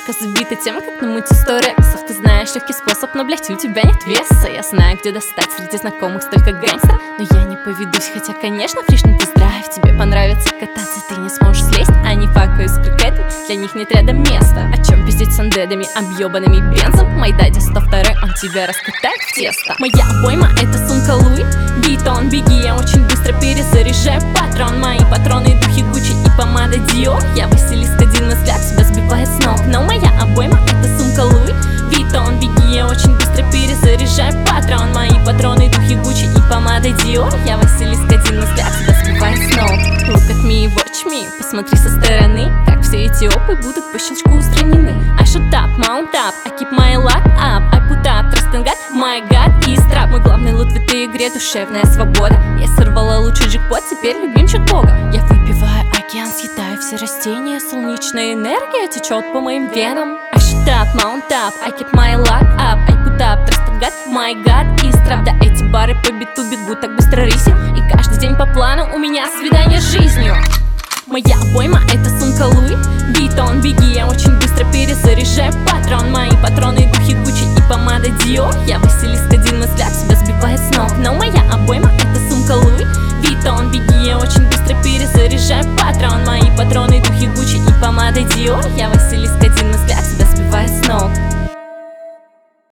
Башка забита тем, как намыть 100 рексов. Ты знаешь легкий способ, но, блять, у тебя нет веса. Я знаю, где достать среди знакомых столько гангста, но я не поведусь, хотя, конечно, фриш на тест-драйв. Тебе понравится кататься, ты не сможешь слезть. Они факают с крикетом, для них нет рядом места. О чем пиздеть с андедами, объебанными бензом? Мой дядя 102, он тебя раскатает в тесто. Моя обойма — это сумка Луи Виттон, беги, я очень быстро перезаряжаю патрон. Мои патроны, духи Гуччи и помада Диор. Я Василиска, один взгляд тебя сбивает с ног. Но моя обойма — это сумка Луи Виттон, беги, я очень быстро перезаряжаю патрон. Мои патроны, духи Гуччи и помада Диор. Я Василиска, один взгляд тебя сбивает с ног. Look at me, watch me, посмотри со стороны, как все эти опы будут по щелчку устранены. I shoot up, mount up, I keep my luck up, I put up, trust in God, my God и страп. Мой главный лут в этой игре — душевная свобода. Я сорвала лучший джекпот, теперь любимчик Бога. Я выпиваю океан, съедаю все растения. Солнечная энергия течет по моим венам. I shoot up, mount up, I keep my luck up, I put up, trust in God, my God и страп. Да эти бары по биту бегут так быстро рысью, и каждый день по плану у меня свидание с жизнью. Моя обойма — это сумка Луи Виттон, беги, я очень быстро перезаряжаю патрон. Мои патроны, духи Гуччи и помада Диор. Я Василиска, один взгляд тебя сбивает с ног. Но моя обойма — это сумка Луи Виттон, беги, я очень быстро перезаряжаю патрон. Мои патроны, духи Гуччи и помада Диор. Я Василиска,